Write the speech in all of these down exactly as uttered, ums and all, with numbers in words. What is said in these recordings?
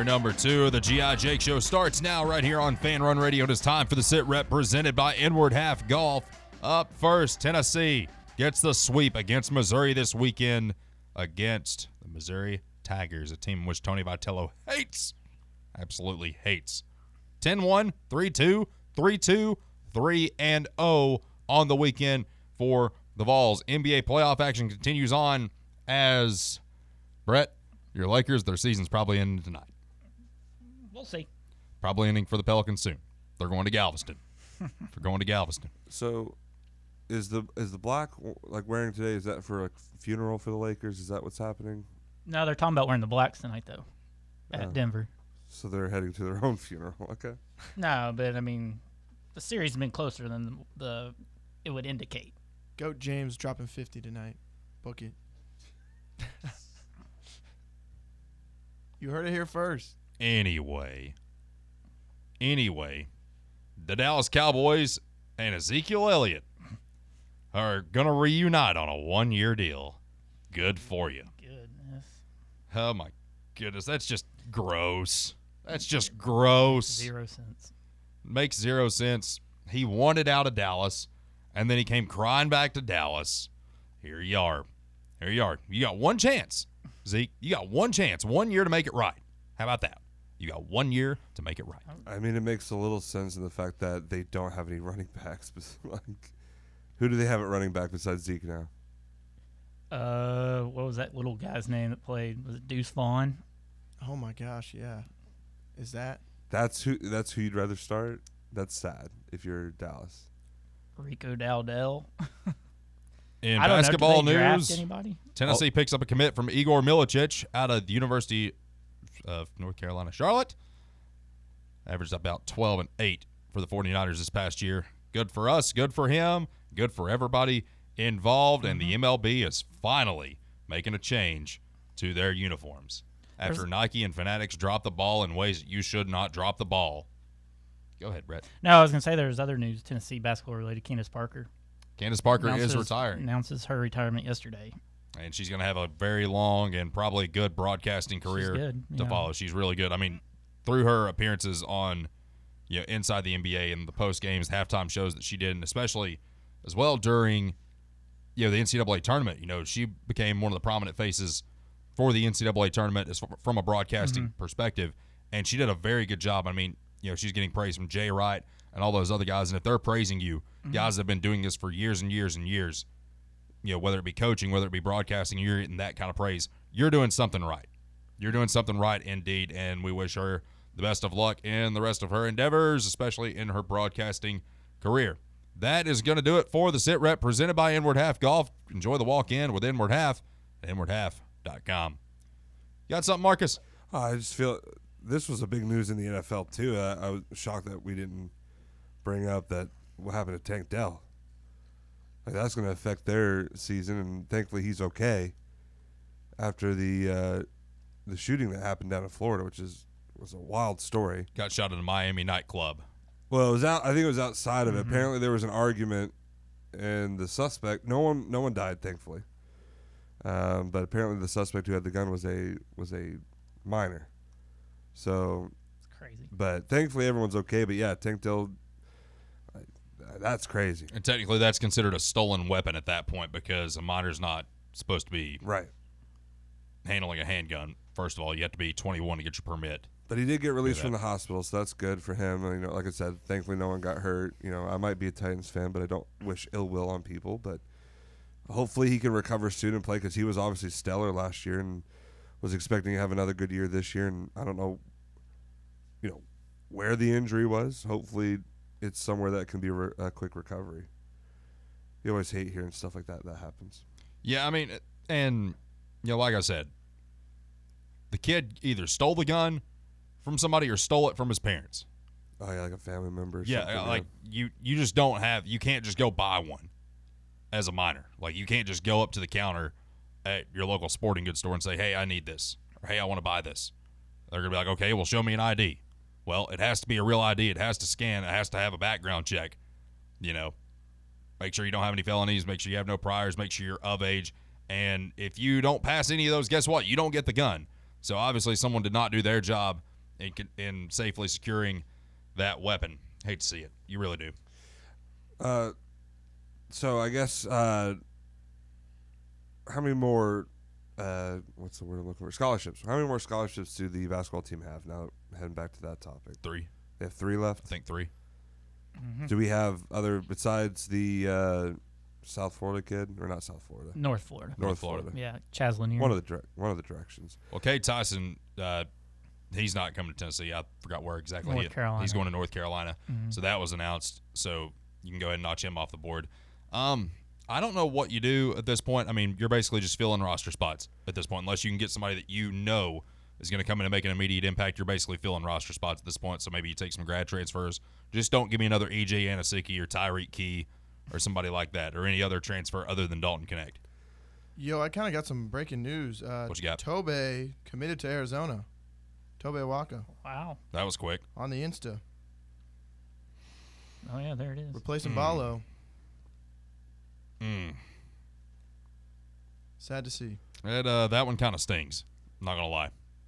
Hour number two of the G I. Jake Show starts now right here on Fan Run Radio. It is time for the Sit Rep presented by Inward Half Golf. Up first, Tennessee gets the sweep against Missouri this weekend against the Missouri Tigers, a team which Tony Vitello hates, absolutely hates. ten one, three two, three two, three and oh on the weekend for the Vols. N B A playoff action continues on as, Brett, your Lakers, their season's probably ending tonight. We'll see. Probably ending for the Pelicans soon. They're going to Galveston. They're going to Galveston. So is the is the black, like, wearing today, is that for a funeral for the Lakers? Is that what's happening? No, they're talking about wearing the blacks tonight, though, at Oh. Denver. So they're heading to their own funeral. Okay. No, but, I mean, the series has been closer than the, the it would indicate. Goat James dropping fifty tonight. Book it. You heard it here first. Anyway, anyway, the Dallas Cowboys and Ezekiel Elliott are going to reunite on a one-year deal. Good for you. Goodness. Oh, my goodness. That's just gross. That's just gross. Zero sense. Makes zero sense. He wanted out of Dallas, and then he came crying back to Dallas. Here you are. Here you are. You got one chance, Zeke. You got one chance, one year to make it right. How about that? You got one year to make it right. I mean, it makes a little sense in the fact that they don't have any running backs. But, like, who do they have at running back besides Zeke now? Uh, what was that little guy's name that played? Was it Deuce Vaughn? Oh my gosh, yeah. Is that That's who. That's who you'd rather start. That's sad if you're Dallas. Rico Dowdell? In I don't basketball know. Did they draft news, anybody? Tennessee picks up a commit from Igor Milicic out of the University of North Carolina, Charlotte. Averaged about twelve and eight for the 49ers this past year. Good for us, good for him, good for everybody involved, and the M L B is finally making a change to their uniforms. After There's- Nike and Fanatics drop the ball in ways that you should not drop the ball. Go ahead, Brett. No, I was going to say there's other news, Tennessee basketball related. Candace Parker. Candace Parker is announces- retiring. Announces her retirement yesterday. And she's going to have a very long and probably good broadcasting career good, to yeah. follow. She's really good. I mean, through her appearances on, you know, inside the N B A and the post games, halftime shows that she did, and especially as well during, you know, the N C double A tournament. You know, she became one of the prominent faces for the N C double A tournament as f- from a broadcasting Mm-hmm. perspective, and she did a very good job. I mean, you know, she's getting praise from Jay Wright and all those other guys, and if they're praising you, Mm-hmm. guys that have been doing this for years and years and years, you know, whether it be coaching, whether it be broadcasting, you're getting that kind of praise. You're doing something right. You're doing something right indeed, and we wish her the best of luck in the rest of her endeavors, especially in her broadcasting career. That is going to do it for the Sit Rep presented by Inward Half Golf. Enjoy the walk-in with Inward Half at inward half dot com. You got something, Marcus? Oh, I just feel this was a big news in the N F L too. I, I was shocked that we didn't bring up that what happened to Tank Dell. Like, that's going to affect their season, and thankfully he's okay after the uh, the shooting that happened down in Florida, which is was a wild story. Got shot at a Miami nightclub. Well, it was out. I think it was outside of it. Mhm. Apparently, there was an argument, and the suspect. No one. No one died, thankfully. Um, but apparently, the suspect who had the gun was a was a minor. So, It's crazy. but thankfully, everyone's okay. But yeah, Tank Dell. like, That's crazy. And technically that's considered a stolen weapon at that point because a minor's not supposed to be Right. handling a handgun. First of all, you have to be twenty-one to get your permit. But he did get released that. from the hospital, so that's good for him. And, you know, like I said, thankfully no one got hurt. You know, I might be a Titans fan, but I don't wish ill will on people. But hopefully he can recover soon and play because he was obviously stellar last year and was expecting to have another good year this year. And I don't know, you know, where the injury was. Hopefully it's somewhere that can be a, re- a quick recovery. You always hate hearing stuff like that that happens. Yeah, I mean, and, you know, like I said, the kid either stole the gun from somebody or stole it from his parents. Oh, yeah, like a family member or Yeah, something. like you, you just don't have, you can't just go buy one as a minor. Like you can't just go up to the counter at your local sporting goods store and say, hey, I need this, or hey, I want to buy this. They're going to be like, okay, well, show me an I D. Well, it has to be a real I D. It has to scan. It has to have a background check. You know, make sure you don't have any felonies. Make sure you have no priors. Make sure you're of age. And if you don't pass any of those, guess what? You don't get the gun. So obviously someone did not do their job in, in safely securing that weapon. Hate to see it. You really do. Uh, so I guess uh, how many more? Uh, what's the word I'm looking for? Scholarships. How many more scholarships do the basketball team have now? Heading back to that topic, Three. they have three left. I think three. Mm-hmm. Do we have other besides the uh, South Florida kid, or not South Florida? North Florida. North, North Florida. Florida. Yeah, Chaz Lanier. One of the dire- one of the directions. Well, Cade Tyson, uh, he's not coming to Tennessee. I forgot where exactly. North he, Carolina. He's going to North Carolina. Mhm. So that was announced. So you can go ahead and notch him off the board. Um, I don't know what you do at this point. I mean, you're basically just filling roster spots at this point, unless you can get somebody that you know is going to come in and make an immediate impact. You're basically filling roster spots at this point. So maybe you take some grad transfers. Just don't give me another E J Anasicki or Tyreek Key or somebody like that, or any other transfer other than Dalton Connect. Yo, I kind of got some breaking news. Uh, What you got? Tobe committed to Arizona. Tobe Waka Wow. That was quick. on the Insta, Oh, yeah, there it is. replacing Mm. Ballo. Mm. Sad to see. That, uh, that one kind of stings. I'm not going to lie.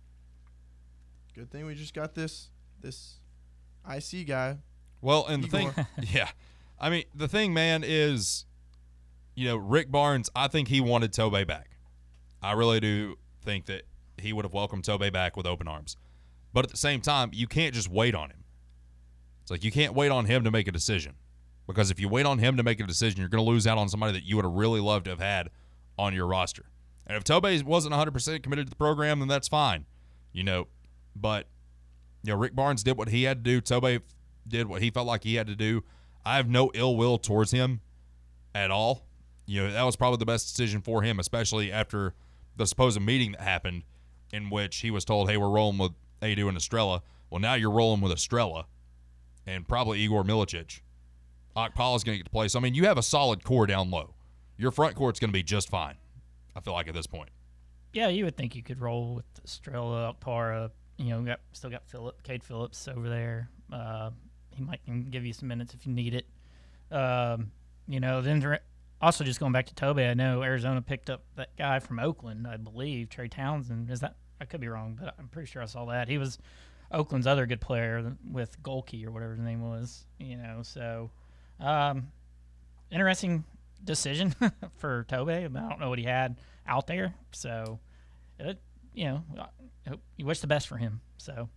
Good thing we just got this this I C guy. Well, and the Igor. thing, yeah, I mean, the thing, man, is, you know, Rick Barnes, I think he wanted Tobe back. I really do think that he would have welcomed Tobe back with open arms. But at the same time, you can't just wait on him. It's like you can't wait on him to make a decision. Because if you wait on him to make a decision, you're going to lose out on somebody that you would have really loved to have had on your roster. And if Tobe wasn't one hundred percent committed to the program, then that's fine. You know, but, you know, Rick Barnes did what he had to do. Tobe did what he felt like he had to do. I have no ill will towards him at all. You know, that was probably the best decision for him, especially after the supposed meeting that happened in which he was told, hey, we're rolling with Adu and Estrella. Well, now you're rolling with Estrella and probably Igor Milicic. Okpala's going to get to play. So, I mean, you have a solid core down low. Your front court's going to be just fine, I feel like, at this point. Yeah, you would think you could roll with Estrella, Para. You know, got still got Phillip, Cade Phillips over there. Uh, he might can give you some minutes if you need it. Um, you know, then dir- also just going back to Tobe, I know Arizona picked up that guy from Oakland, I believe, Trey Townsend. Is that? I could be wrong, but I'm pretty sure I saw that. He was Oakland's other good player with Golke or whatever his name was. You know, so um, interesting decision for Tobe. I don't know what he had out there, so it, you know, I hope you wish the best for him. So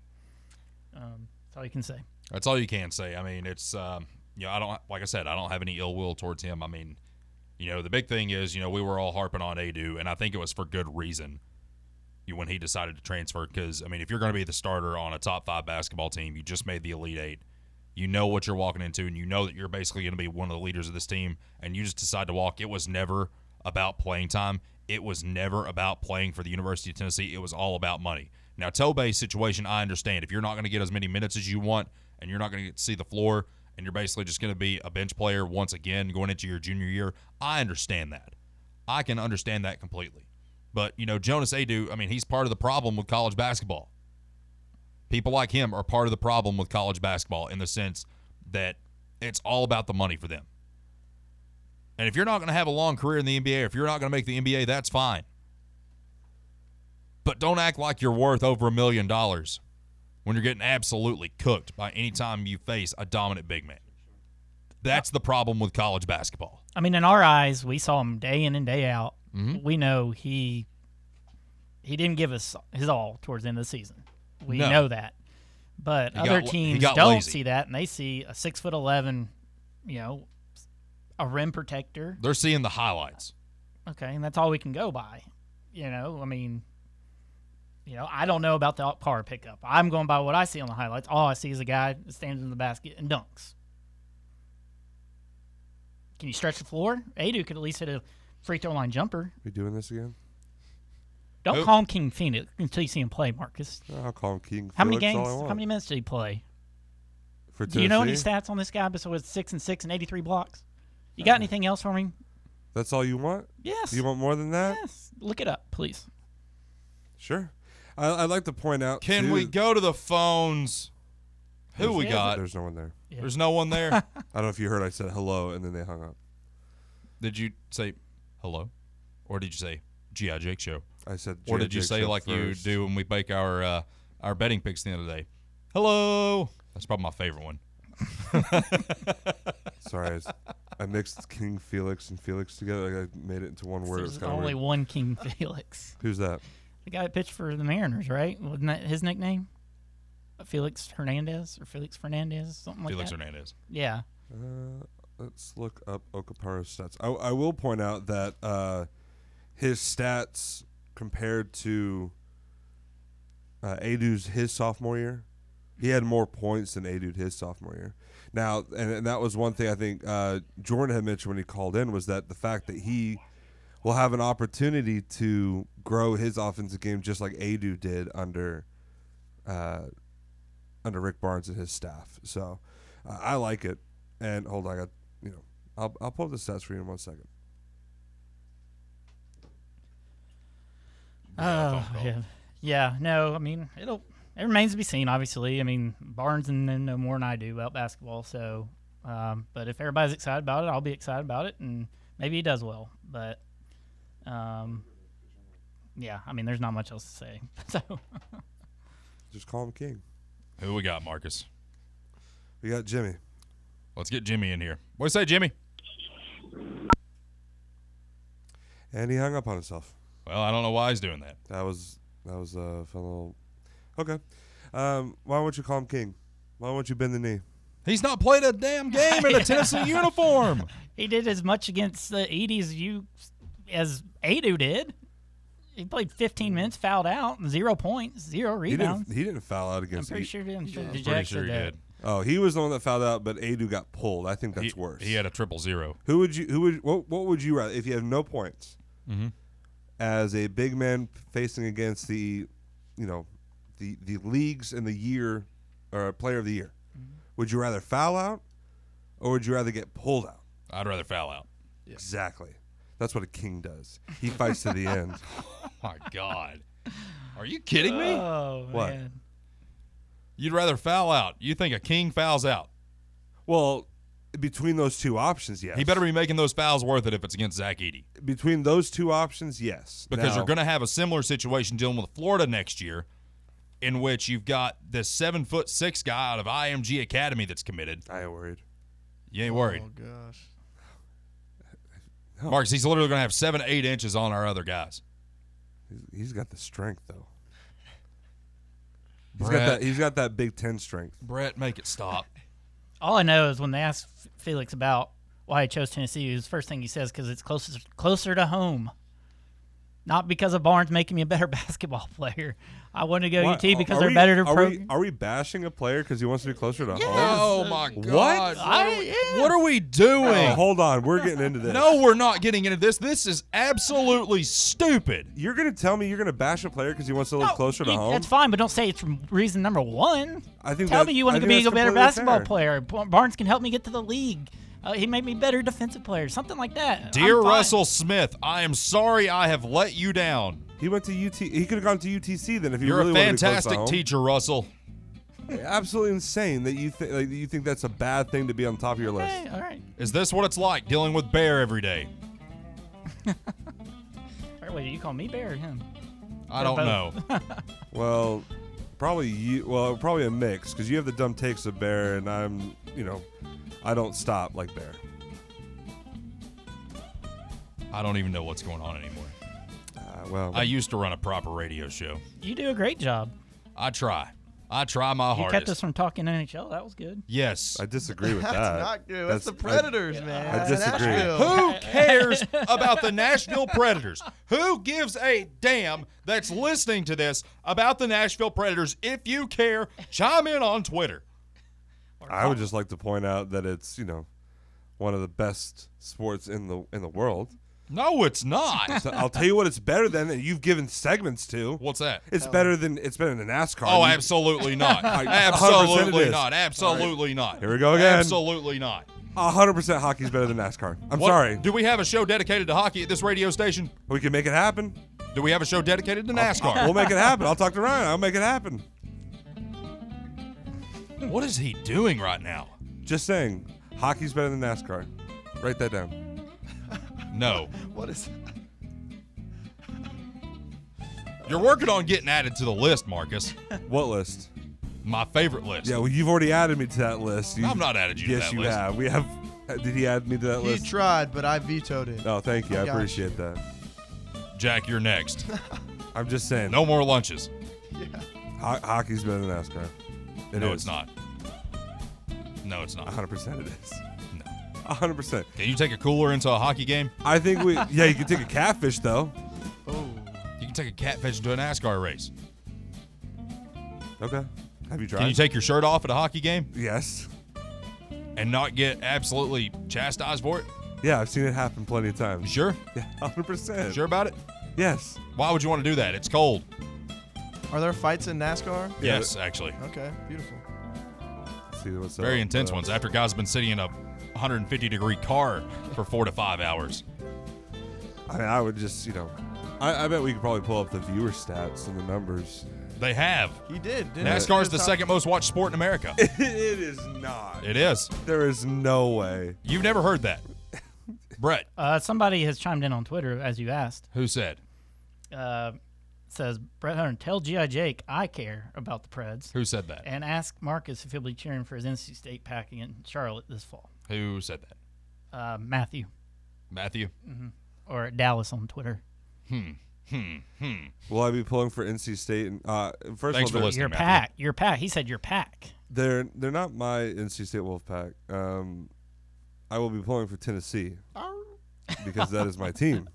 um, that's all you can say. That's all you can say. I mean, it's, um, you know, I don't, like I said, I don't have any ill will towards him. I mean, you know, the big thing is, you know, we were all harping on Adu, and I think it was for good reason you, when he decided to transfer. Because, I mean, if you're going to be the starter on a top five basketball team, you just made the Elite Eight. You know what you're walking into, and you know that you're basically going to be one of the leaders of this team, and you just decide to walk. It was never about playing time. It was never about playing for the University of Tennessee. It was all about money. Now, Tobe's situation, I understand. If you're not going to get as many minutes as you want, and you're not going to get to see the floor, and you're basically just going to be a bench player once again going into your junior year, I understand that. I can understand that completely. But, you know, Jonas Adu, I mean, he's part of the problem with college basketball. People like him are part of the problem with college basketball in the sense that it's all about the money for them. And if you're not going to have a long career in the N B A, or if you're not going to make the N B A, that's fine. But don't act like you're worth over a million dollars when you're getting absolutely cooked by any time you face a dominant big man. That's the problem with college basketball. I mean, in our eyes, we saw him day in and day out. Mhm. We know he he didn't give us his all towards the end of the season. We No. know that. But He other got- he teams got don't lazy. see that, and they see a six foot eleven, you know, a rim protector. They're seeing the highlights. Okay, and that's all we can go by. You know, I mean, you know, I don't know about the power pickup. I'm going by what I see on the highlights. All I see is a guy that stands in the basket and dunks. Can you stretch the floor? Adu could at least hit a free throw line jumper. We doing this again? Don't Who? call him King Phoenix until you see him play, Marcus. I'll call him King. How many Felix all games? I want. How many minutes did he play? For Do you know any Tennessee? stats on this guy besides six and six and eighty-three blocks? You got anything else for me? That's all you want? Yes. You want more than that? Yes. Look it up, please. Sure. I, I'd like to point out. Can too, we go to the phones? Who we Yeah. got? There's no one there. Yeah. There's no one there. I don't know if you heard. I said hello, and then they hung up. Did you say hello? Or did you say G I. Jake Show? I said. Or J- did you Jake say Show like first. you do when we make our uh, our betting picks the other day. Hello. That's probably my favorite one. Sorry, I, was- I mixed King Felix and Felix together. Like I made it into one word. It's There's kind of only weird. one King Felix. Who's that? The guy that pitched for the Mariners, right? Wasn't that his nickname? Felix Hernandez or Felix Fernandez, something like Felix that. Hernandez. Yeah. Uh, let's look up Okaparo's stats. I, I will point out that uh, his stats compared to uh, Adu's his sophomore year, he had more points than Adu his sophomore year. Now, and, and that was one thing I think uh, Jordan had mentioned when he called in was that the fact that he will have an opportunity to grow his offensive game just like Adu did under uh, under Rick Barnes and his staff. So uh, I like it. And hold on, I got you know, I'll I'll pull up the stats for you in one second. Oh, yeah. Yeah, no, I mean, it'll it remains to be seen, obviously. I mean, Barnes and then know more than I do about basketball, so um, but if everybody's excited about it, I'll be excited about it, and maybe he does well. But um, yeah, I mean, there's not much else to say. So Just call him King. Who we got, Marcus? We got Jimmy. Let's get Jimmy in here. What do you say, Jimmy? And he hung up on himself. Well, I don't know why he's doing that. That was that was a fun little. Okay, um, why won't you call him King? Why won't you bend the knee? He's not played a damn game in a Tennessee uniform. he did as much against the Edie as you as Adu did. He played fifteen minutes, fouled out, zero points, zero He rebounds. didn't. He didn't foul out I'm against. pretty E- sure he didn't. I'm Did pretty sure he that? did. Oh, he was the one that fouled out, but Adu got pulled. I think that's he, worse. He had a triple zero. Who would you? Who would? What, what would you rather? If you have no points, Mm-hmm. as a big man facing against the, you know, the the leagues in the year, or player of the year, would you rather foul out, or would you rather get pulled out? I'd rather foul out. Exactly. That's what a king does. He fights to the end. Oh, my God. Are you kidding me? Oh What? man. You'd rather foul out. You think a king fouls out. Well, between those two options, yes. He better be making those fouls worth it if it's against Zach Edey. Between those two options, yes. Because Now- you're going to have a similar situation dealing with Florida next year, in which you've got this seven foot six guy out of I M G Academy that's committed. I ain't worried. You ain't worried. Oh gosh. No. Marcus, he's literally going to have seven, eight inches on our other guys. He's- He's got the strength, though. He's Brett. got that. He's got that Big Ten strength. Brett, make it stop. All I know is when they asked F- Felix about why he chose Tennessee, his first thing he says because it's closer closer to home. Not because of Barnes making me a better basketball player. I want to go What? U T because Are they're we- better to are pro. we, are we bashing a player because he wants to be closer to home? Oh, my What? God. What, I- are, we, yeah. what are we doing? Oh, hold on. We're getting into this. No, we're not getting into this. This is absolutely stupid. You're going to tell me you're going to bash a player because he wants to live No, closer to you- home? That's fine, but don't say it's reason number one. I think Tell that- me you want I to think be a that's better completely basketball fair. player. Bar- Barnes can help me get to the league. Uh, he made me better defensive player, something like that. Dear I'm fine. Russell Smith, I am sorry I have let you down. He went to U T. He could have gone to U T C then if he You're really a wanted to be close to fantastic home. teacher, Russell. Absolutely insane that you think like, you think that's a bad thing to be on top of your list. Okay, all right. Is this what it's like dealing with Bear every day? All right. Wait, you call me Bear or him? I Or don't both. know. Well, probably you. Well, probably a mix because you have the dumb takes of Bear, and I'm, you know, I don't stop like Bear. I don't even know what's going on anymore. Uh, well, I used to run a proper radio show. You do a great job. I try. I try my You hardest. kept us from talking N H L. That was good. Yes. I disagree with That's that. not good. That's, the I- Predators, man. I That's disagree. Nashville. Who cares about the Nashville Predators? Who gives a damn that's listening to this about the Nashville Predators? If you care, chime in on Twitter. I would just like to point out that it's you know one of the best sports in the in the world. No, it's not. So I'll tell you what it's better than that you've given segments to. What's that? It's better than it's better than NASCAR. Oh, You- absolutely not. one hundred percent Absolutely it is. not. Absolutely not. Here we go again. Absolutely not. A hundred percent hockey's better than NASCAR. I'm What- sorry. Do we have a show dedicated to hockey at this radio station? We can make it happen. Do we have a show dedicated to NASCAR? We'll make it happen. I'll talk to Ryan. I'll make it happen. What is he doing right now? Just saying, hockey's better than NASCAR. Write that down. No. What is? You're working on getting added to the list, Marcus. What list? My favorite list. Yeah, well, you've already added me to that list. You, I've not added you yes, to that you list. have. We have. Did he add me to that He list? tried, but I vetoed it. Oh, thank you. I Got appreciate that. Jack, you're next. I'm just saying. No more lunches. Yeah. Ho- hockey's better than NASCAR. It no, is. it's not. No, it's not. one hundred percent it is. No. one hundred percent. Can you take a cooler into a hockey game? I think we. Yeah, you can take a catfish though. Oh. You can take a catfish into a NASCAR race. Okay. Have you tried? Can you take your shirt off at a hockey game Yes. and not get absolutely chastised for it? Yeah, I've seen it happen plenty of You times. sure? Yeah, one hundred percent. Sure about it? Yes. Why would you want to do that? It's cold. Are there fights in NASCAR? Yeah. Yes, actually. Okay, beautiful. See what's Very up, intense uh, ones. After guys have been sitting in a one hundred fifty degree car for four to five hours. I mean, I would just, you know, I, I bet we could probably pull up the viewer stats and the numbers. They have. He did. Didn't NASCAR is he? the Top- second most watched sport in America. it is not. It is. There is no way. You've never heard that. Brett, Uh, somebody has chimed in on Twitter, as you asked. who said? Uh, says, Brett Hunter, tell G I. Jake I care about the Preds. Who said that? And ask Marcus if he'll be cheering for his N C State pack in Charlotte this fall. Who said that? Uh, Matthew, Matthew? or Dallas on Twitter. Hmm. Hmm. Hmm. Will I be pulling for N C State? And uh, first Thanks of for all, they're, listening. Your Matthew. pack. Your pack. He said your pack. they're they're not my N C State Wolfpack. Um, I will be pulling for Tennessee because that is my team.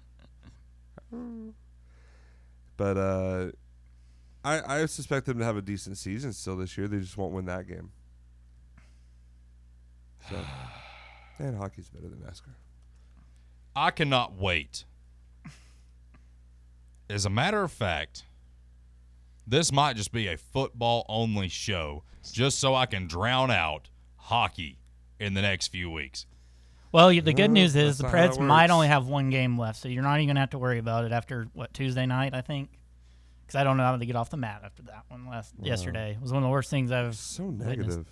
But uh, I I suspect them to have a decent season still this year. They just won't win that game. So, and hockey's better than NASCAR. I cannot wait. As a matter of fact, this might just be a football only show just so I can drown out hockey in the next few weeks. Well, you, the good No, news is that's the not how it Preds might works. only have one game left, so you're not even going to have to worry about it after, what, Tuesday night, I think? Because I don't know how to get off the mat after that one last yesterday. It was one of the worst things I've So witnessed. negative.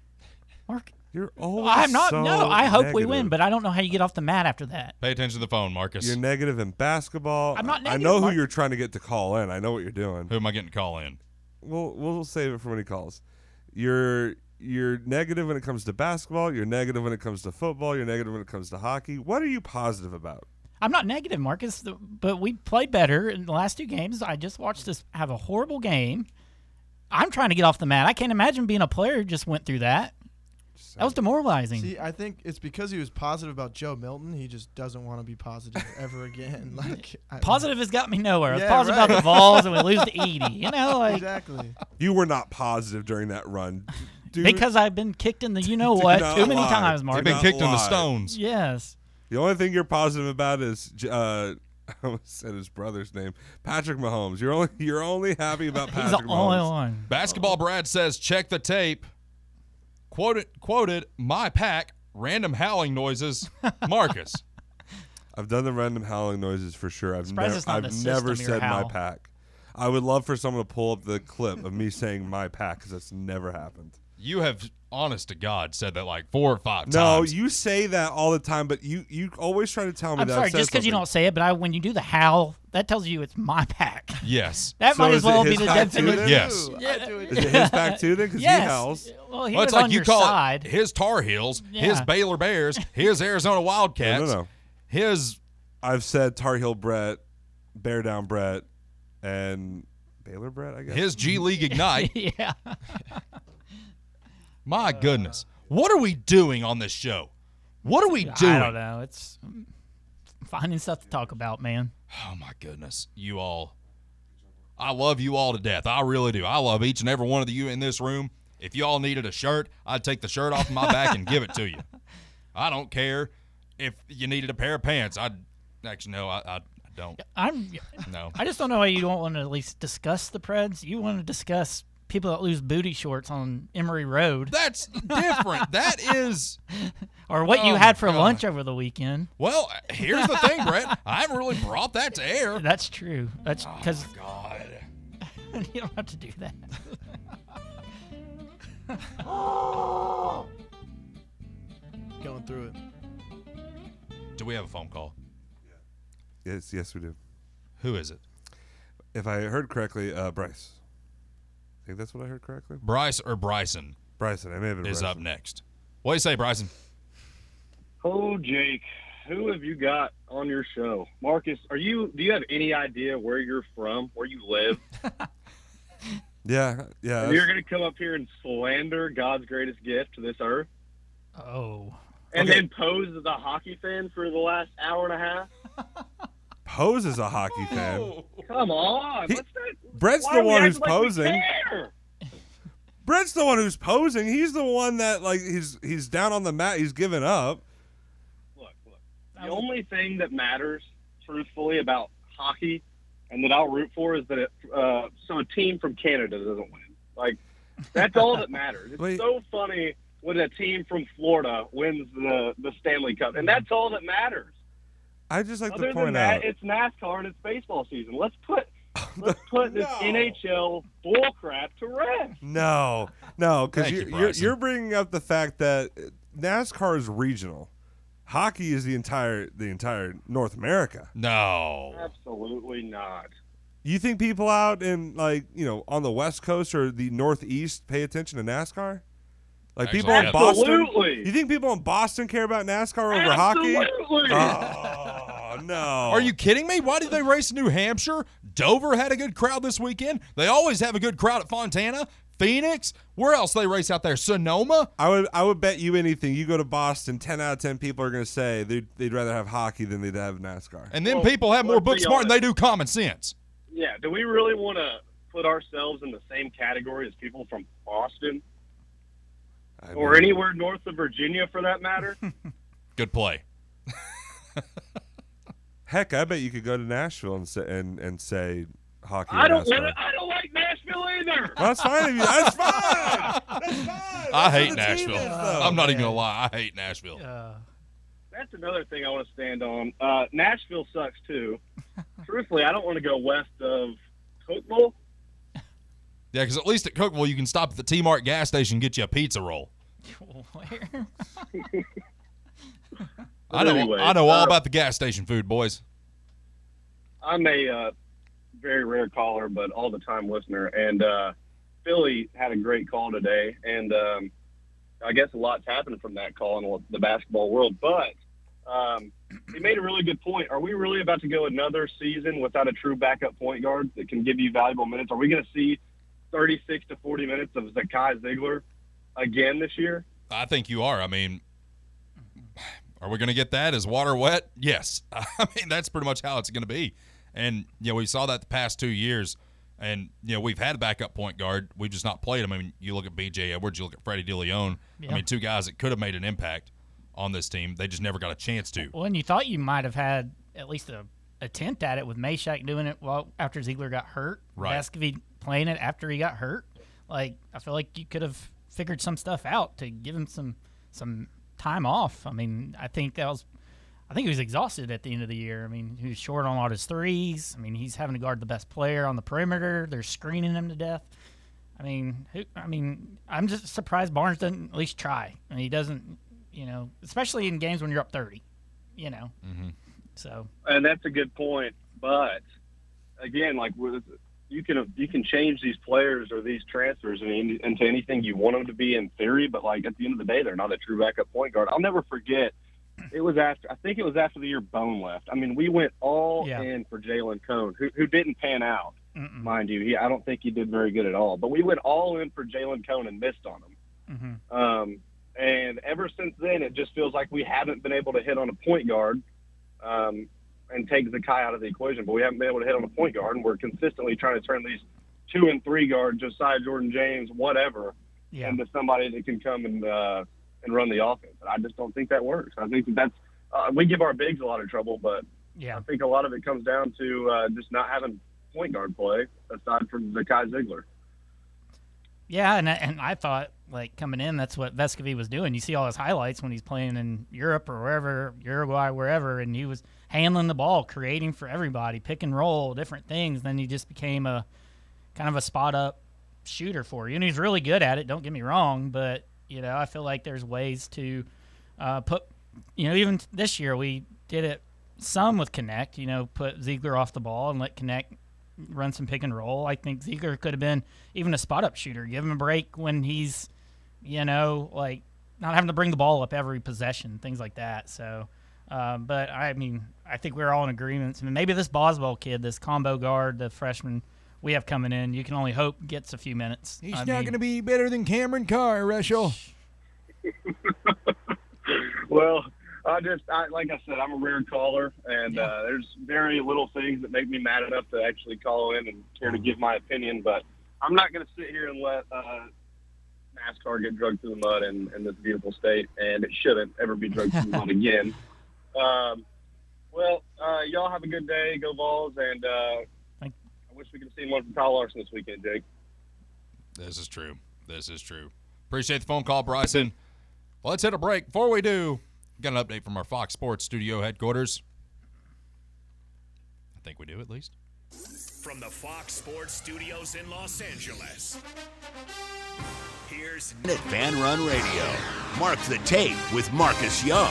Mark, You're always I'm not. so no, I hope we negative. win, but I don't know how you get off the mat after that. Pay attention to the phone, Marcus. You're negative in basketball. I'm not I negative, know who Mark. you're trying to get to call in. I know what you're doing. Who am I getting to call in? We'll we'll save it for when he calls. You're you're negative when it comes to basketball. You're negative when it comes to football. You're negative when it comes to hockey. What are you positive about? I'm not negative, Marcus, th- but we played better in the last two games. I just watched us have a horrible game. I'm trying to get off the mat. I can't imagine being a player who just went through that. That was demoralizing. See, I think it's because he was positive about Joe Milton. He just doesn't want to be positive ever again. Like I, Positive has got me nowhere. I was Yeah, positive right. about the Vols and we lose to Edie. You know, like Exactly. You were not positive during that run, dude. because I've been kicked in the you know Do what not too many lie. times, Do Mark. You've been not kicked in the lie. stones. Yes. The only thing you're positive about is uh, I almost said his brother's name, Patrick Mahomes. You're only you're only happy about He's Patrick the only Mahomes. one. Basketball Brad says, check the tape. Quoted, quoted, my pack, random howling noises, Marcus. I've done the random howling noises for sure. I've Surprised never it's not I've the never system, your said my howl. pack. I would love for someone to pull up the clip of me saying my pack because that's never happened. You have, honest to God, said that like four or five No, times. you say that all the time, but you you always try to tell me I'm that. sorry, I've said just because you something. don't say it, but I, when you do the howl, that tells you it's my pack. Yes. That So might is as well it be his the pack too, definition. then? Yes. I do it. Is it his pack too then? Because Yes. he howls. Well, he Well, was it's like on you your call side. it his Tar Heels, his Yeah. Baylor Bears, his Arizona Wildcats, No, no, no. his I've said Tar Heel Brett, Bear Down Brett, and Baylor Brett, I guess. his G League Ignite. yeah. My goodness. What are we doing on this show? What are we doing? I don't know. It's finding stuff to talk about, man. Oh, my goodness. You all. I love you all to death. I really do. I love each and every one of you in this room. If you all needed a shirt, I'd take the shirt off my back and give it to you. I don't care if you needed a pair of pants. I'd actually, no, I, I, I don't. I'm. No. I just don't know why you don't want to at least discuss the Preds. You want to discuss people that lose booty shorts on Emory Road, That's different. That is. or what Oh, you my had for God. lunch over the weekend. Well, here's the thing, Brett. I haven't really brought that to air. That's true. That's Oh, because my God. you don't have to do that. Going through it. Do we have a phone call? Yes, yes, we do. Who is it? if I heard correctly, uh, Bryce. I think that's what I heard correctly. Bryce or Bryson Bryson. I may have been is Bryson. up next. What do you say, Bryson? Oh, Jake, who have you got on your show? Marcus, are you? Do you have any idea where you're from, where you live? Yeah, yeah. And you're going to come up here and slander God's greatest gift to this earth, Oh. and Okay. then pose as a hockey fan for the last hour and a half? Pose is a hockey fan. Come on, He- what's that? Brett's Why the are we one who's acting like we posing. care? Brett's the one who's posing. He's the one that like he's he's down on the mat. He's given up. Look, look. The only thing that matters, truthfully, about hockey, and that I'll root for, is that it, uh, so a team from Canada doesn't win. Like, that's all that matters. It's Wait. so funny when a team from Florida wins the the Stanley Cup, and that's all that matters. I just like Other to than point that, out. it's NASCAR and it's baseball season. Let's put let's put this No. N H L bullcrap to rest. No, no, because Thank you're, you, you're Bryson. you're bringing up the fact that NASCAR is regional. Hockey is the entire the entire North America. No. Absolutely not. You think people out in like you know on the West Coast or the Northeast pay attention to NASCAR? Like Actually, people in yeah. Boston. Absolutely. You think people in Boston care about NASCAR over hockey? Absolutely. Oh no! Are you kidding me? Why did they race in New Hampshire? Dover had a good crowd this weekend. They always have a good crowd at Fontana. Phoenix. Where else they race out there? Sonoma. I would I would bet you anything. You go to Boston, ten out of ten people are going to say they'd, they'd rather have hockey than they'd have NASCAR. And then Well, people have more let's book be smart than they honest. do common sense. Yeah, do we really want to put ourselves in the same category as people from Boston I or mean, anywhere north of Virginia, for that matter? Good play. Heck, I bet you could go to Nashville and say and, and say hockey. I or don't NASCAR. want to. I don't like Nashville either. Well, that's fine. If you, that's fine. That's fine. I That's hate what the team Nashville. is, though. I'm not even gonna lie. I hate Nashville. Uh, That's another thing I want to stand on. Uh, Nashville sucks too. Truthfully, I don't want to go west of Cookville. Yeah, because at least at Cookville you can stop at the T Mart gas station and get you a pizza roll. where? I know. Anyway, I know all uh, about the gas station food, boys. I'm a uh, very rare caller, but all the time listener. And uh, Philly had a great call today, and um, I guess a lot's happened from that call in the basketball world. But um, he made a really good point. Are we really about to go another season without a true backup point guard that can give you valuable minutes? Are we going to see thirty-six to forty minutes of Zakai Ziegler again this year? I think you are. I mean, are we going to get that? Is water wet? Yes. I mean, that's pretty much how it's going to be. And, you know, we saw that the past two years. And, you know, we've had a backup point guard. We've just not played him. I mean, you look at B J Edwards, you look at Freddie DeLeon. Yeah. I mean, two guys that could have made an impact on this team. They just never got a chance to. Well, and you thought you might have had at least a attempt at it with Meshack doing it while after Ziegler got hurt. Right. Vescovy playing it after he got hurt. Like, I feel like you could have figured some stuff out to give him some some time off. I mean, I think that was I think he was exhausted at the end of the year. I mean, he was short on all his threes. I mean, he's having to guard the best player on the perimeter. They're screening him to death. I mean, who, I mean, I'm just surprised Barnes doesn't at least try. I mean, he doesn't, you know, especially in games when you're up thirty, you know. Mm-hmm. So, And that's a good point. But again, like with, you can you can change these players or these transfers into into anything you want them to be in theory. But like at the end of the day, they're not a true backup point guard. I'll never forget. It was after I think it was after the year Bone left. I mean, we went all Yeah. in for Jalen Cone, who who didn't pan out, mm-mm. mind you. He I don't think he did very good at all. But we went all in for Jalen Cone and missed on him. Mm-hmm. Um, and ever since then, it just feels like we haven't been able to hit on a point guard um, and take Zakai out of the equation. But we haven't been able to hit on a point guard, and we're consistently trying to turn these two and three guard, Josiah Jordan James, whatever, Yeah. into somebody that can come and uh, and run the offense. And I just don't think that works. I think that that's uh, we give our bigs a lot of trouble, but Yeah. I think a lot of it comes down to uh, just not having point guard play aside from Zakai Ziegler. Yeah, and I, and I thought like coming in, that's what Vescovy was doing. You see all his highlights when he's playing in Europe or wherever, Uruguay, wherever, and he was handling the ball, creating for everybody, pick and roll, different things. Then he just became a kind of a spot up shooter for you, and he's really good at it. Don't get me wrong, but you know I feel like there's ways to uh, put, you know, even this year we did it some with Connect. You know, put Ziegler off the ball and let Connect run some pick and roll. I think Ziegler could have been even a spot up shooter. Give him a break when he's, you know, like not having to bring the ball up every possession, things like that. So, um, but I mean, I think we're all in agreement. I mean, maybe this Boswell kid, this combo guard, the freshman we have coming in, you can only hope gets a few minutes. He's I not mean, going to be better than Cameron Carr, Russell. Well, I just, I, like I said, I'm a rare caller, and Yeah. uh, there's very little things that make me mad enough to actually call in and care to give my opinion. But I'm not going to sit here and let uh, NASCAR get drugged through the mud in, in this beautiful state, and it shouldn't ever be drugged through the mud again. Um, well, uh, y'all have a good day. Go Vols, and uh, Thank- I wish we could have seen one from Kyle Larson this weekend, Jake. This is true. This is true. Appreciate the phone call, Bryson. Well, let's hit a break. Before we do, got an update from our Fox Sports studio headquarters. I think we do, at least. From the Fox Sports Studios in Los Angeles, here's At Fan Run Radio. Mark the tape with Marcus Young.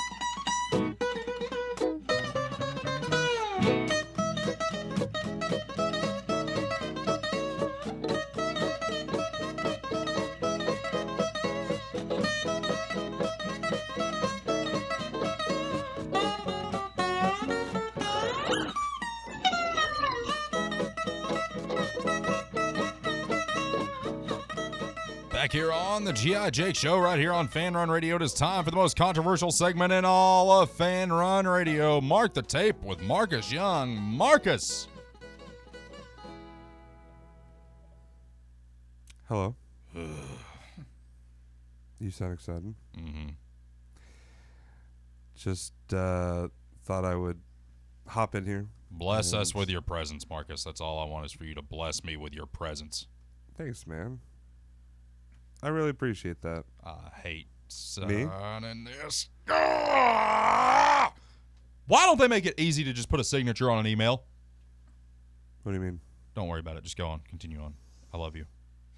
Back here on the G I. Jake Show, right here on Fan Run Radio. It is time for the most controversial segment in all of Fan Run Radio. Mark the tape with Marcus Young. Marcus. Hello. You sound excited. Mm-hmm. Just uh, thought I would hop in here. Bless us And- with your presence, Marcus. That's all I want is for you to bless me with your presence. Thanks, man. I really appreciate that. I hate Me? signing this. Ah! Why don't they make it easy to just put a signature on an email? What do you mean? Don't worry about it. Just go on. Continue on. I love you.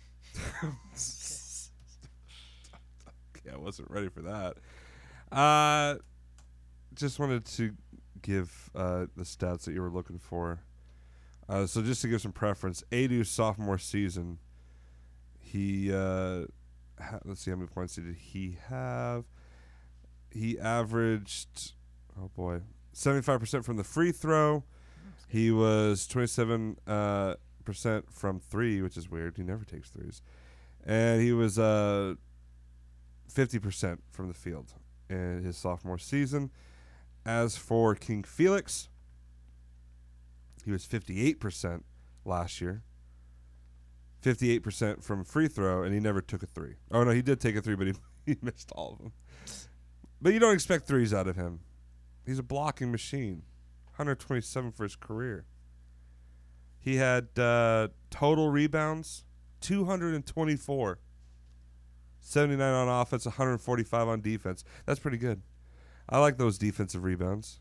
Yeah, I wasn't ready for that. Uh, just wanted to give uh, the stats that you were looking for. Uh, so just to give some preference, Adu's sophomore season, he uh, ha- let's see how many points did he have. He averaged, oh boy, seventy-five percent from the free throw. He was twenty-seven uh, percent from three, which is weird. He never takes threes, and he was uh, fifty percent from the field in his sophomore season. As for King Felix, he was fifty-eight percent last year. fifty-eight percent from free throw, and he never took a three. Oh, no, he did take a three, but he, he missed all of them. But you don't expect threes out of him. He's a blocking machine. one hundred twenty-seven for his career. He had uh, total rebounds, two hundred twenty-four. seventy-nine on offense, one hundred forty-five on defense. That's pretty good. I like those defensive rebounds.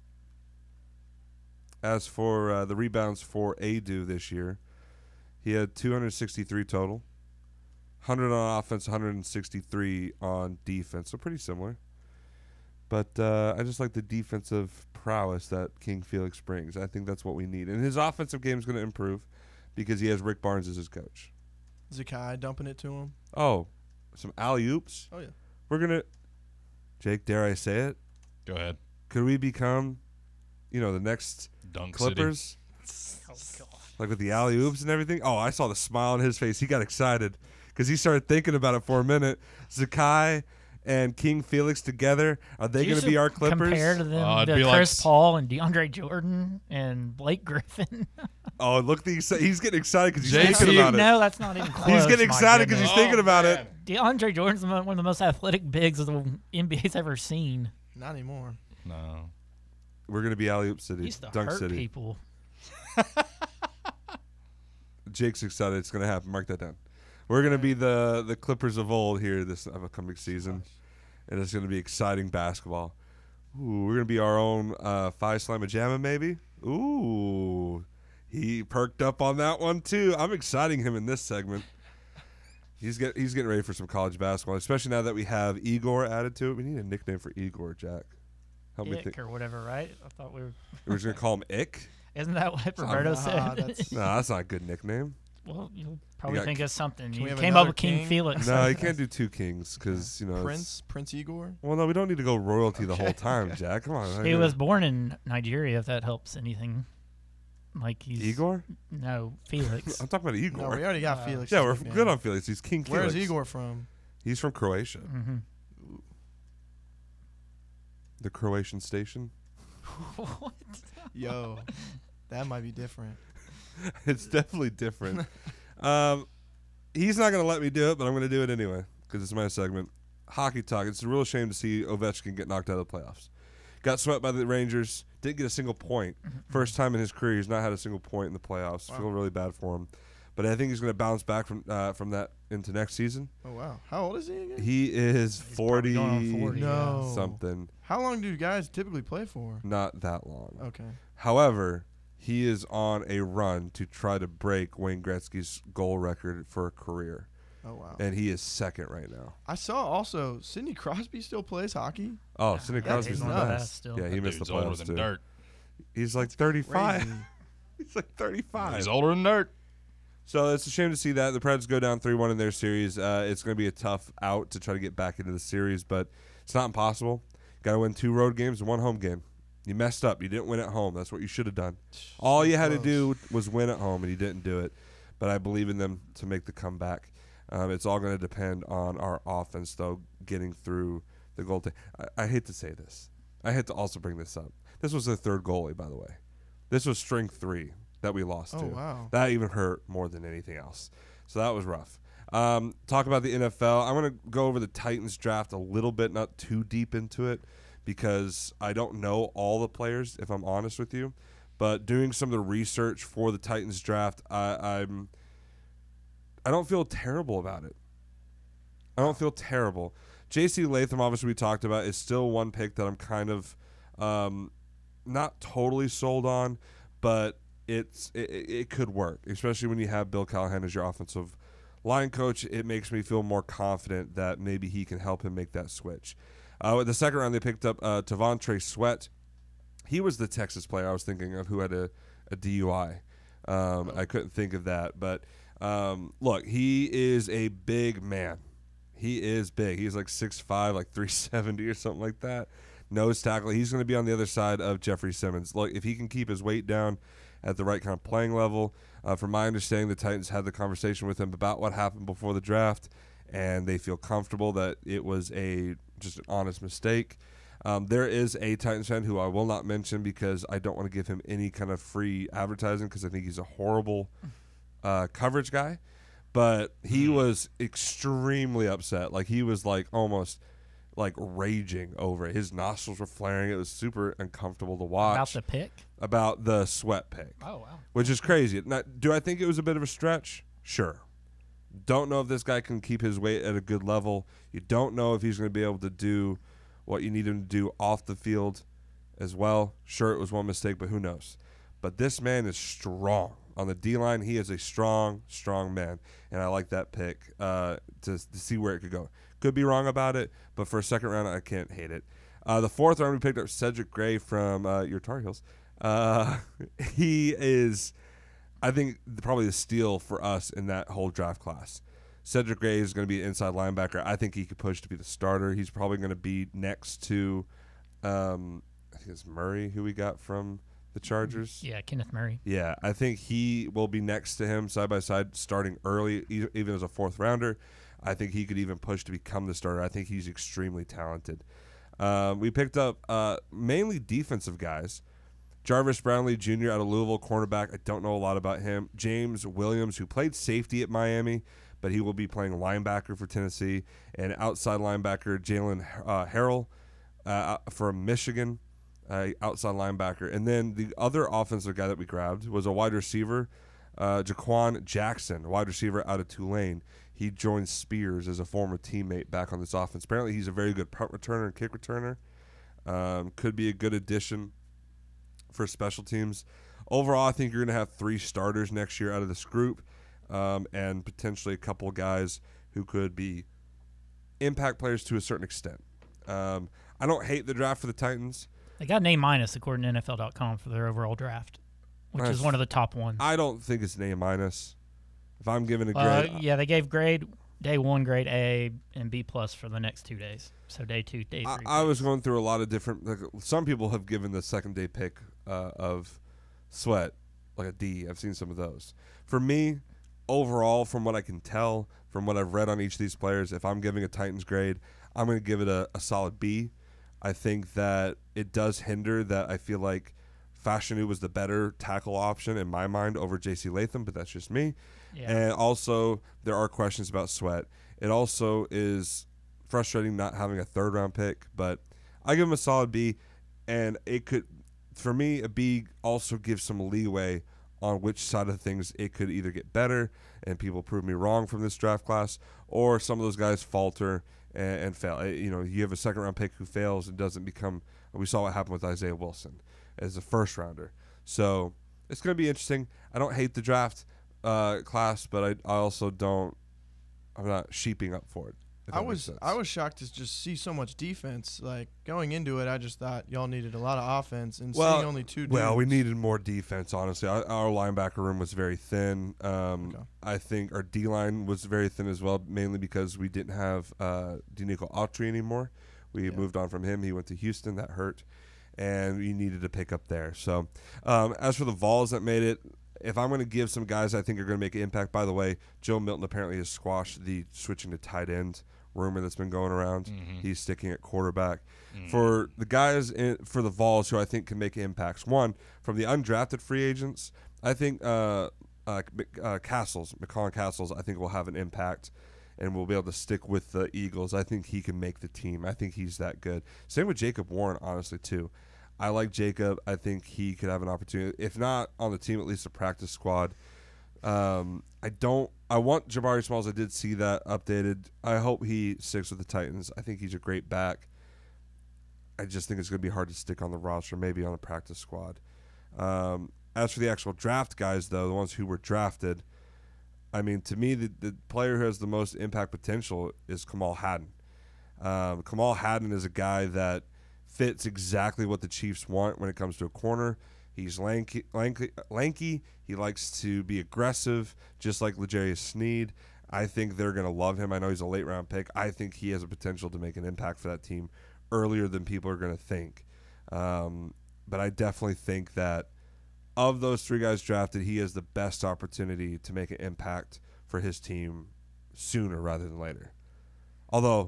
As for uh, the rebounds for Adu this year, he had two hundred sixty-three total, one hundred on offense, one hundred sixty-three on defense. So pretty similar. But uh, I just like the defensive prowess that King Felix brings. I think that's what we need. And his offensive game is going to improve because he has Rick Barnes as his coach. Zakai dumping it to him. Oh, some alley-oops. Oh, yeah. We're going to – Jake, dare I say it? Go ahead. Could we become, you know, the next Dunk City. Clippers? Oh, God. Like with the alley-oops and everything? Oh, I saw the smile on his face. He got excited because he started thinking about it for a minute. Zakai and King Felix together, are they You going to should be our Clippers? Compare to them Uh, it'd to be like Chris s- Paul and DeAndre Jordan and Blake Griffin. Oh, look, the exci- he's getting excited because he's J C thinking about it. No, that's not even close. He's getting my excited because he's goodness. thinking about it. DeAndre Jordan's the mo- one of the most athletic bigs of the N B A's ever seen. Not anymore. No. We're going to be alley-oop He city, used to Dunk hurt City. people. Jake's excited. It's going to happen. Mark that down. We're going to be the, the Clippers of old here this upcoming season, and it's going to be exciting basketball. Ooh, we're going to be our own uh, Phi Slama Jamma, maybe. Ooh, he perked up on that one too. I'm exciting him in this segment. He's get he's getting ready for some college basketball, especially now that we have Igor added to it. We need a nickname for Igor, Jack. Help me Ick think. or whatever, right? I thought we were. We're just gonna call him Ick. Isn't that what Roberto Nah, said? that's- No, that's not a good nickname. Well, you'll probably got think K- of something. Can we You have came up another with King king? Felix. No, you can't do two kings because you know it's- Prince Prince Igor. Well, no, we don't need to go royalty the Okay, whole time, okay. Jack. Come on. He was born in Nigeria, if that helps anything. Like he's Igor. No, Felix. I'm talking about Igor. No, we already got Uh, Felix. yeah, we're good on Felix. He's King Felix. Where's Igor from? He's from Croatia. hmm The Croatian station. What? Yo, that might be different. It's definitely different. um, he's not going to let me do it, but I'm going to do it anyway because it's my segment. Hockey talk. It's a real shame to see Ovechkin get knocked out of the playoffs. Got swept by the Rangers. Didn't get a single point. First time in his career he's not had a single point in the playoffs. Wow. Feel really bad for him. But I think he's going to bounce back from uh, from that into next season. Oh wow, how old is he again? He is probably forty, going on forty, No. something. How long do guys typically play for? Not that long. Okay. However, he is on a run to try to break Wayne Gretzky's goal record for a career. Oh wow. And he is second right now. I saw also Sidney Crosby still plays hockey. Oh, Sidney Yeah, Crosby's he's the one of the best. best still. Yeah, he That missed the dude's older playoffs than too. dirt. He's like thirty-five. Crazy. He's like thirty-five. He's older than dirt. So it's a shame to see that. The Preds go down three one in their series. Uh, it's going to be a tough out to try to get back into the series, but it's not impossible. Got to win two road games and one home game. You messed up. You didn't win at home. That's what you should have done. All you had to do was win at home, and you didn't do it. But I believe in them to make the comeback. Um, it's all going to depend on our offense, though, getting through the goal. T- I, I hate to say this. I hate to also bring this up. This was their third goalie, by the way. This was string three that we lost Oh, to. wow. That even hurt more than anything else. So that was rough. Um, talk about the N F L. I'm going to go over the Titans draft a little bit, not too deep into it, because I don't know all the players, if I'm honest with you. But doing some of the research for the Titans draft, I, I'm I don't feel terrible about it. I don't feel terrible. J C Latham, obviously we talked about, is still one pick that I'm kind of um, not totally sold on, but it's it, it could work, especially when you have Bill Callahan as your offensive line coach. It makes me feel more confident that maybe he can help him make that switch. Uh, with the second round, they picked up uh, Tavontre Sweat. He was the Texas player I was thinking of who had a, a D U I. Um, I couldn't think of that, but um, look, he is a big man. He is big. He's like six five, like three seventy or something like that. Nose tackle. He's going to be on the other side of Jeffrey Simmons. Look, if he can keep his weight down at the right kind of playing level, uh, from my understanding, the Titans had the conversation with him about what happened before the draft, and they feel comfortable that it was a just an honest mistake. Um, there is a Titans fan who I will not mention because I don't want to give him any kind of free advertising because I think he's a horrible uh, coverage guy. But he was extremely upset. Like he was like almost like raging over it. His nostrils were flaring. It was super uncomfortable to watch. About the pick? About the Sweat pick. Oh, wow. Which is crazy. Now, do I think it was a bit of a stretch? Sure. Don't know if this guy can keep his weight at a good level. You don't know if he's going to be able to do what you need him to do off the field as well. Sure, it was one mistake, but who knows? But this man is strong. On the D-line, he is a strong, strong man, and I like that pick uh, to, to see where it could go. Could be wrong about it, but for a second round, I can't hate it. Uh, the fourth round, we picked up Cedric Gray from uh, your Tar Heels. Uh, he is, I think, probably the steal for us in that whole draft class. Cedric Gray is going to be an inside linebacker. I think he could push to be the starter. He's probably going to be next to, um, I think it's Murray, who we got from the Chargers. Yeah, Kenneth Murray. Yeah, I think he will be next to him side by side starting early, e- even as a fourth rounder. I think he could even push to become the starter. I think he's extremely talented. Um, we picked up uh, mainly defensive guys. Jarvis Brownlee Junior out of Louisville, cornerback. I don't know a lot about him. James Williams, who played safety at Miami, but he will be playing linebacker for Tennessee. And outside linebacker Jalen uh, Harrell uh, from Michigan. Uh, outside linebacker. And then the other offensive guy that we grabbed was a wide receiver, uh, Jaquan Jackson, a wide receiver out of Tulane. He joined Spears as a former teammate back on this offense. Apparently he's a very good punt returner and kick returner. Um, could be a good addition for special teams. Overall, I think you're going to have three starters next year out of this group, um, and potentially a couple of guys who could be impact players to a certain extent. Um, I don't hate the draft for the Titans. They got an A minus according to N F L dot com for their overall draft. which Nice. is one of the top ones. I don't think it's an A minus. If I'm giving a Uh, grade, yeah, they gave grade day one, grade A, and B plus for the next two days. So day two, day I, three. I was grades. going through a lot of different. Like, some people have given the second day pick uh, of Sweat like a D. I've seen some of those. For me, overall, from what I can tell, from what I've read on each of these players, if I'm giving a Titans grade, I'm going to give it a, a solid B. I think that it does hinder that I feel like Fashanu was the better tackle option in my mind over J C Latham, but that's just me. Yeah. And also, there are questions about Sweat. It also is frustrating not having a third round pick, but I give him a solid B. And it could, for me, a B also gives some leeway on which side of things it could either get better and people prove me wrong from this draft class, or some of those guys falter and, and fail. Uh, You know, you have a second round pick who fails and doesn't become. We saw what happened with Isaiah Wilson as a first rounder. So it's going to be interesting. I don't hate the draft uh, class, but I, I also don't. I'm not sheeping up for it. if I that makes was sense. I was shocked to just see so much defense. Like going into it, I just thought y'all needed a lot of offense, and Well, seeing only two. Dudes, Well, we needed more defense, honestly. Our, our linebacker room was very thin. Um, Okay. I think our D-line was very thin as well, mainly because we didn't have uh, Denico Autry anymore. We Yeah. moved on from him. He went to Houston. That hurt. And we needed to pick up there. So um, as for the Vols that made it, if I'm going to give some guys I think are going to make an impact, by the way, Joe Milton apparently has squashed the switching to tight end rumor that's been going around. Mhm. He's sticking at quarterback. Mm. For the guys in, for the Vols who I think can make impacts, one, from the undrafted free agents, I think uh, uh, Mc- uh, Castles, McCollum Castles, I think will have an impact and will be able to stick with the Eagles. I think he can make the team. I think he's that good. Same with Jacob Warren, honestly, too. I like Jacob. I think he could have an opportunity, if not on the team, at least a practice squad. Um, I don't. I want Jabari Smalls. I did see that updated. I hope he sticks with the Titans. I think he's a great back. I just think it's going to be hard to stick on the roster, maybe on a practice squad. Um, as for the actual draft guys, though, the ones who were drafted, I mean, to me, the, the player who has the most impact potential is Kamal Haddon. Um, Kamal Haddon is a guy that fits exactly what the Chiefs want when it comes to a corner. He's lanky, lanky, lanky. He likes to be aggressive, just like L'Jarius Sneed. I think they're going to love him. I know he's a late round pick. I think he has a potential to make an impact for that team earlier than people are going to think. Um, but I definitely think that of those three guys drafted, he has the best opportunity to make an impact for his team sooner rather than later. Although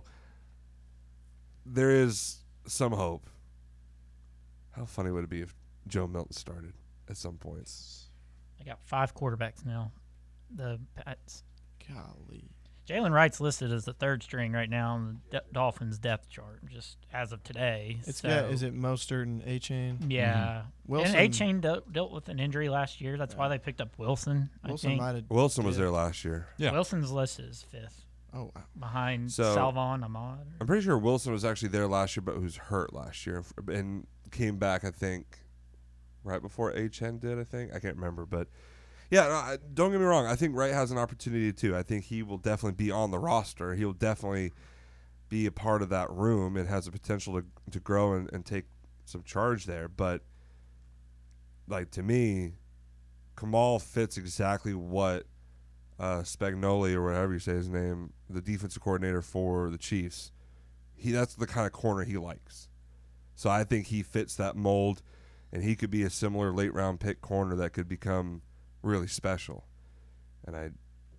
there is some hope. How funny would it be if Joe Milton started at some point? They got five quarterbacks now. The Pats. Golly. Jalen Wright's listed as the third string right now on the D- Dolphins depth chart, just as of today. It's so, yeah. Is it Mostert and A Chain? Yeah. Wilson- And A Chain de- dealt with an injury last year. That's why they picked up Wilson. I Wilson think might have. Wilson was there last year. Yeah. Wilson's listed as fifth, Oh, wow. behind So- Salvon Ahmad. I'm pretty sure Wilson was actually there last year, but who's hurt last year and came back, I think, right before H N did, I think. I can't remember. But, yeah, no, I- don't get me wrong. I think Wright has an opportunity, too. I think he will definitely be on the roster. He'll definitely be a part of that room and has the potential to, to grow and, and take some charge there. But, like, to me, Kamal fits exactly what uh, Spagnoli, or whatever you say his name, the defensive coordinator for the Chiefs, he that's the kind of corner he likes. So I think he fits that mold, and he could be a similar late round pick corner that could become really special. And I,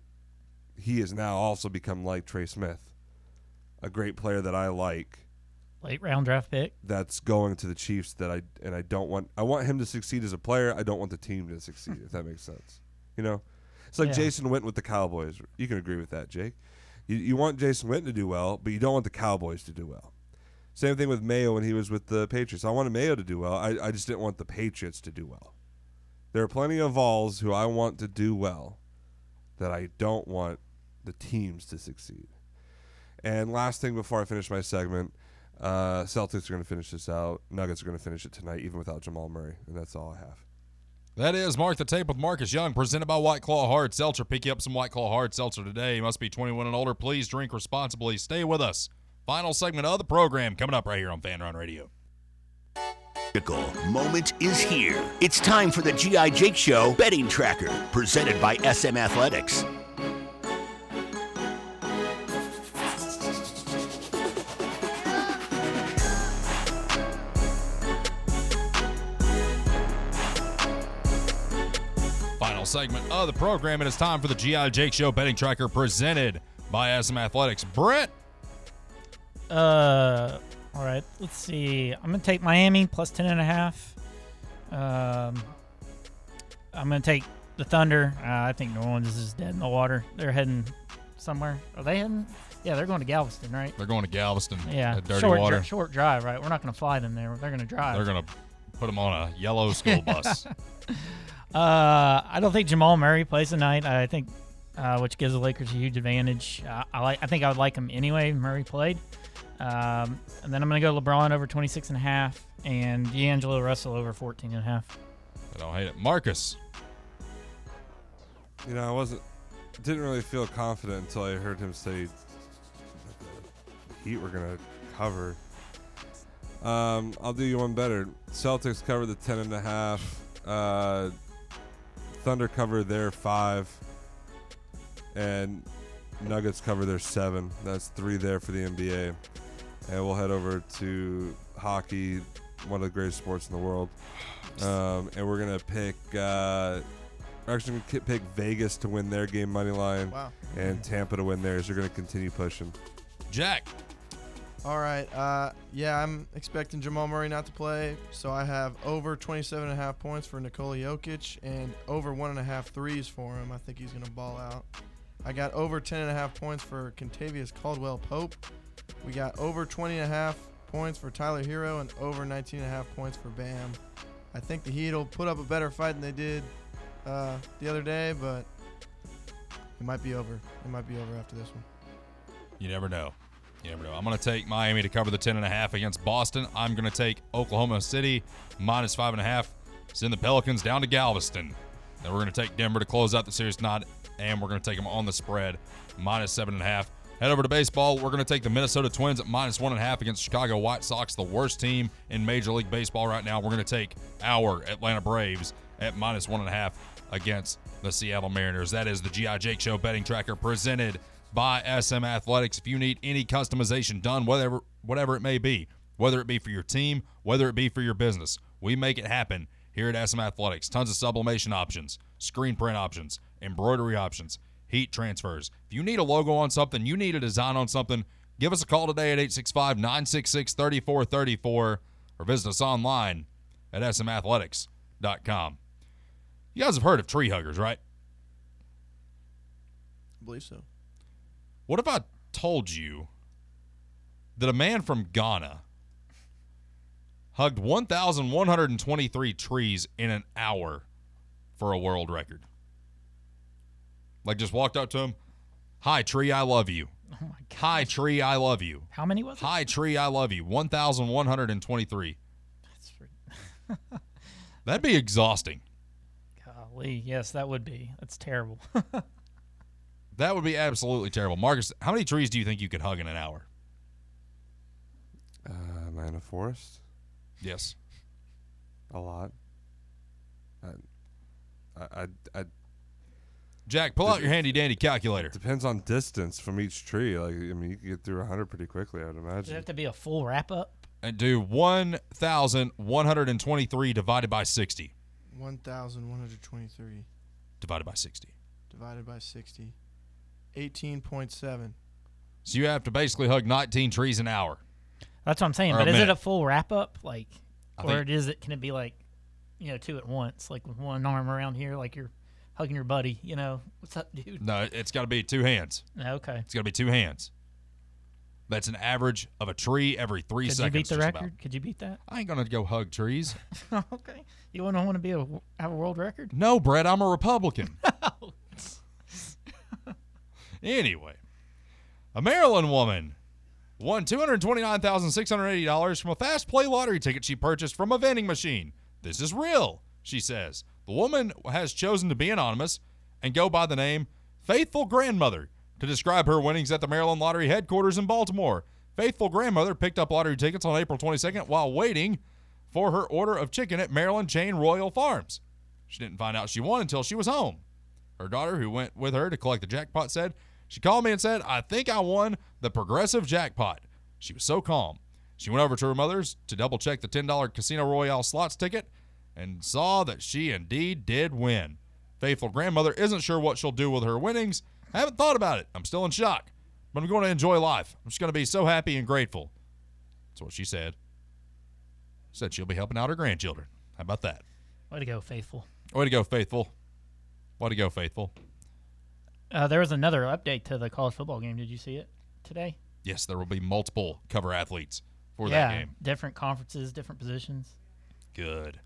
he has now also become like Trey Smith, a great player that I like. Late round draft pick. That's going to the Chiefs. That I and I don't want. I want him to succeed as a player. I don't want the team to succeed. If that makes sense, you know. It's like Yeah. Jason Witten with the Cowboys. You can agree with that, Jake. You, you want Jason Witten to do well, but you don't want the Cowboys to do well. Same thing with Mayo when he was with the Patriots. I wanted Mayo to do well. I, I just didn't want the Patriots to do well. There are plenty of Vols who I want to do well that I don't want the teams to succeed. And last thing before I finish my segment, uh, Celtics are going to finish this out. Nuggets are going to finish it tonight, even without Jamal Murray. And that's all I have. That is Mark the Tape with Marcus Young, presented by White Claw Hard Seltzer. Pick you up some White Claw Hard Seltzer today. You must be twenty-one and older. Please drink responsibly. Stay with us. Final segment of the program coming up right here on Fan Run Radio. magical moment is here. It's time for the G I. Jake Show Betting Tracker, presented by S M Athletics. Final segment of the program. It is time for the G I. Jake Show Betting Tracker, presented by S M Athletics. Brett. Uh, all right. Let's see. I'm gonna take Miami plus ten and a half. Um, I'm gonna take the Thunder. Uh, I think New Orleans is dead in the water. They're heading somewhere. Are they heading? Yeah, they're going to Galveston, right? They're going to Galveston. Yeah, At dirty short, water. dri- short drive, right? We're not going to fly them there. They're going to drive. They're going to put them on a yellow school bus. Uh, I don't think Jamal Murray plays tonight. I think, uh, which gives the Lakers a huge advantage. Uh, I like. I think I would like him anyway. Murray played, um, and then I'm going to go LeBron over twenty-six and a half, and D'Angelo Russell over fourteen and a half. I don't hate it. Marcus. You know, I wasn't, didn't really feel confident until I heard him say that the Heat were gonna cover. Um, I'll do you one better. Celtics cover the ten and a half. Uh, Thunder cover their five, and Nuggets cover their seven. That's three there for the N B A. And we'll head over to hockey, one of the greatest sports in the world. Um, and we're gonna pick. Uh, we're actually gonna pick Vegas to win their game money line, Wow. and Tampa to win theirs. They're gonna continue pushing. Jack. All right. Uh, yeah, I'm expecting Jamal Murray not to play, so I have over twenty-seven and a half points for Nikola Jokic and over one and a half threes for him. I think he's going to ball out. I got over ten and a half points for Contavious Caldwell-Pope. We got over twenty and a half points for Tyler Hero and over nineteen and a half points for Bam. I think the Heat will put up a better fight than they did uh, the other day, but it might be over. It might be over after this one. You never know. You never know. I'm going to take Miami to cover the ten and a half against Boston. I'm going to take Oklahoma City minus five and a half. Send the Pelicans down to Galveston. Then we're going to take Denver to close out the series tonight, and we're going to take them on the spread minus seven and a half. Head over to baseball. We're going to take the Minnesota Twins at minus one and a half against Chicago White Sox, the worst team in Major League Baseball right now. We're going to take our Atlanta Braves at minus one and a half against the Seattle Mariners. That is the G I. Jake Show Betting Tracker, presented by S M Athletics. If you need any customization done, whatever whatever it may be, whether it be for your team, whether it be for your business, we make it happen here at S M Athletics. Tons of sublimation options, screen print options, embroidery options, heat transfers. If you need a logo on something, you need a design on something, give us a call today at eight six five, nine six six, three four three four or visit us online at s m athletics dot com. You guys have heard of tree huggers, right? I believe so. What if I told you that a man from Ghana hugged one thousand one hundred twenty-three trees in an hour for a world record? Like, just walked up to him, "Hi, tree, I love you." Oh my God. "Hi, tree, I love you." How many was it? "Hi, tree, I love you." one thousand one hundred twenty-three. That's for, That'd be exhausting. golly, yes, that would be. That's terrible. That would be absolutely terrible. Marcus, how many trees do you think you could hug in an hour? Uh, am I in a forest? Yes. A lot. I, I, I, I Jack, pull out your handy-dandy calculator. depends on distance from each tree. Like, I mean, you can get through a hundred pretty quickly, I would Does it imagine. have to be a full wrap-up? And do one thousand one hundred twenty-three divided by sixty. one thousand one hundred twenty-three Divided by sixty. divided by sixty. eighteen point seven. So you have to basically hug nineteen trees an hour. That's what I'm saying. Or a But is it minute. a full wrap-up? Like, I or think- is it, can it be like, you know, two at once? Like with one arm around here, like you're hugging your buddy, you know? What's up, dude? No, it's got to be two hands. Okay. It's got to be two hands. That's an average of a tree every three Could seconds. you beat the just record? about. Could you beat that? I ain't going to go hug trees. Okay. You want to want to be a have a world record? No, Brett, I'm a Republican. Anyway, a Maryland woman won two hundred twenty-nine thousand six hundred eighty dollars from a fast play lottery ticket she purchased from a vending machine. "This is real," she says. The woman has chosen to be anonymous and go by the name Faithful Grandmother to describe her winnings at the Maryland Lottery headquarters in Baltimore. Faithful Grandmother picked up lottery tickets on April twenty-second while waiting for her order of chicken at Maryland chain Royal Farms. She didn't find out she won until she was home. Her daughter, who went with her to collect the jackpot, said, she called me and said, I think I won the progressive jackpot. She was so calm. She went over to her mother's to double-check the ten dollars Casino Royale slots ticket and saw that she indeed did win. Faithful grandmother isn't sure what she'll do with her winnings. I haven't thought about it. I'm still in shock. But I'm going to enjoy life. I'm just going to be so happy and grateful. That's what she said. Said she'll be helping out her grandchildren. How about that? Way to go, Faithful. Way to go, Faithful. Way to go, Faithful. Uh, there was another update to the college football game. Did you see it today? Yes, there will be multiple cover athletes for yeah, that game. Different conferences, different positions. Good.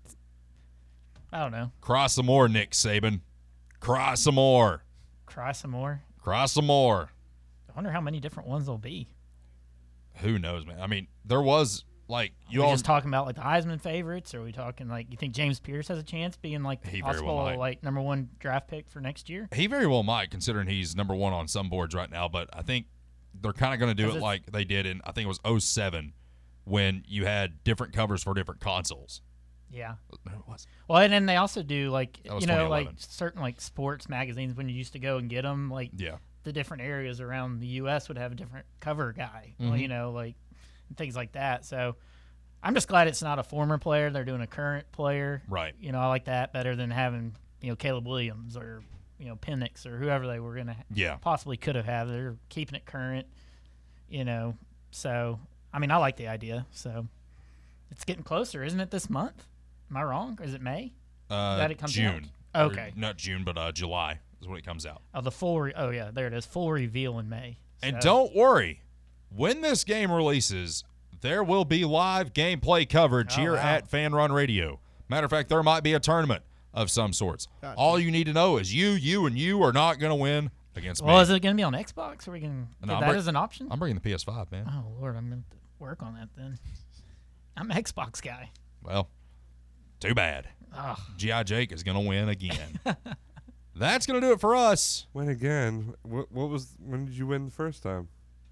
I don't know. Cry some more, Nick Saban. Cry some more. Cry some more. Cry some more. I wonder how many different ones there'll be. Who knows, man? I mean, there was, like, you Are we all just talking about, like, the Heisman favorites? Or are we talking, like, you think James Pierce has a chance being, like, He the very well possible, might. like, number one draft pick for next year? He very well might, considering he's number one on some boards right now, but I think they're kind of going to do 'Cause it it's- like they did in, I think it was oh seven, when you had different covers for different consoles. Yeah. No, it was. Well, and then they also do, like, That was you know, twenty like, eleven. certain, like, sports magazines when you used to go and get them, like, Yeah. the different areas around the U S would have a different cover guy, well, Mhm. you know, like, and things like that. So I'm just glad it's not a former player. They're doing a current player. Right. You know, I like that better than having, you know, Caleb Williams or, you know, Penix or whoever they were going to Yeah. possibly could have had. They're keeping it current, you know. So, I mean, I like the idea. So it's getting closer, isn't it, this month? Am I wrong? Is it May? Uh, That it comes June. out? Or Okay. not June, but uh, July is when it comes out. Oh, the full. Re- oh, yeah, there it is. Full reveal in May. And So- don't worry, when this game releases, there will be live gameplay coverage Oh, here wow. at Fan Run Radio. Matter of fact, there might be a tournament of some sorts. Gotcha. All you need to know is you, you, and you are not going to win against Well, me. is it going to be on Xbox? Are we going to No, get I'm that bring- as an option? I'm bringing the P S five, man. Oh, Lord, I'm going to work on that then. I'm an Xbox guy. Well, too bad. Ugh. G I. Jake is going to win again. That's going to do it for us. Win again. What, what was? When did you win the first time?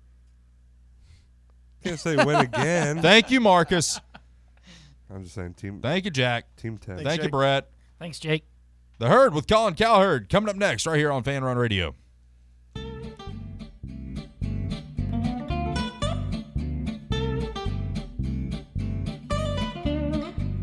Can't say win again. Thank you, Marcus. I'm just saying team. Thank you, Jack. Team ten. Thanks, Thank you, Jake. Brett. Thanks, Jake. The Herd with Colin Cowherd coming up next right here on Fan Run Radio.